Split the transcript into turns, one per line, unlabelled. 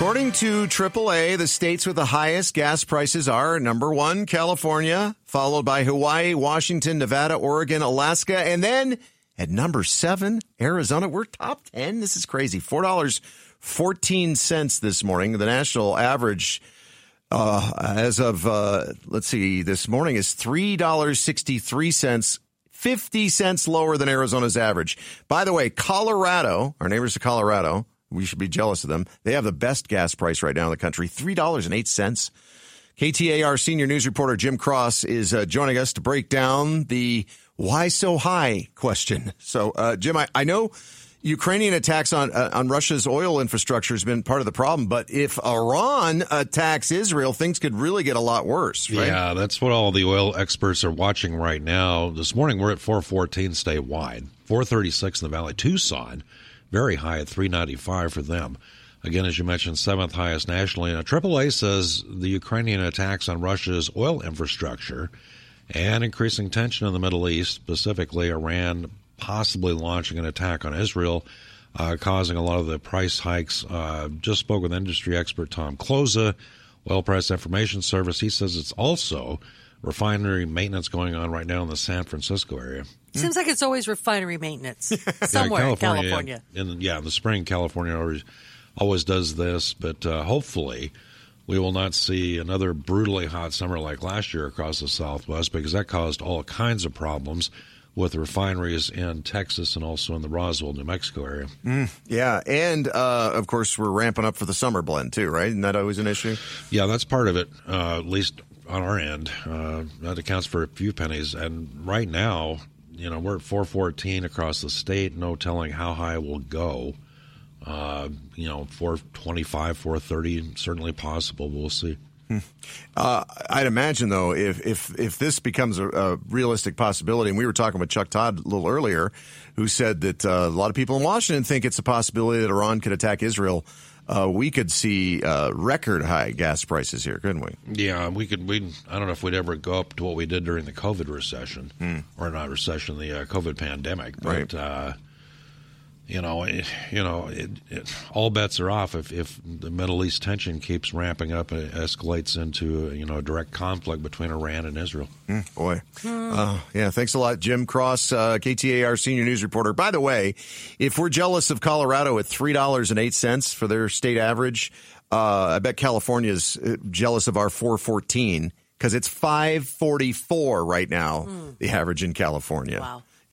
According to AAA, the states with the highest gas prices are number 1, California, followed by Hawaii, Washington, Nevada, Oregon, Alaska, and then at number 7, Arizona. We're top 10. This is crazy. $4.14 this morning. The national average as of, this morning is $3.63, 50 cents lower than Arizona's average. By the way, Colorado, our neighbors of Colorado, we should be jealous of them. They have the best gas price right now in the country, $3.08. KTAR senior news reporter Jim Cross is joining us to break down the why so high question. So, Jim, I know Ukrainian attacks on Russia's oil infrastructure has been part of the problem, but if Iran attacks Israel, things could really get a lot worse, right?
Yeah, that's what all the oil experts are watching right now. This morning, we're at 414 statewide, 436 in the Valley. Tucson, very high at 395 for them. Again, as you mentioned, 7th highest nationally. Now, AAA says the Ukrainian attacks on Russia's oil infrastructure and increasing tension in the Middle East, specifically Iran possibly launching an attack on Israel, causing a lot of the price hikes. Just spoke with industry expert Tom Kloza, Oil Price Information Service. He says it's also refinery maintenance going on right now in the San Francisco area.
Seems like it's always refinery maintenance somewhere in California.
In the spring, California always does this, but hopefully we will not see another brutally hot summer like last year across the Southwest, because that caused all kinds of problems with refineries in Texas and also in the Roswell, New Mexico area.
Yeah, and of course we're ramping up for the summer blend too, right? Isn't that always an issue?
Yeah, that's part of it, at least on our end. That accounts for a few pennies. And right now, we're at 414 across the state. No telling how high we'll go. 425, 430, certainly possible. We'll see.
I'd imagine, though, if this becomes a realistic possibility, and we were talking with Chuck Todd a little earlier, who said that a lot of people in Washington think it's a possibility that Iran could attack Israel, we could see record high gas prices here, couldn't we?
Yeah, we could. I don't know if we'd ever go up to what we did during the COVID recession, or not recession, the COVID pandemic, but.
Right.
All bets are off if the Middle East tension keeps ramping up and it escalates into a direct conflict between Iran and Israel.
Boy. Thanks a lot, Jim Cross, KTAR senior news reporter. By the way, if we're jealous of Colorado at $3.08 for their state average, I bet California's jealous of our 414 because it's $5.44 right now, the average in California.
Wow.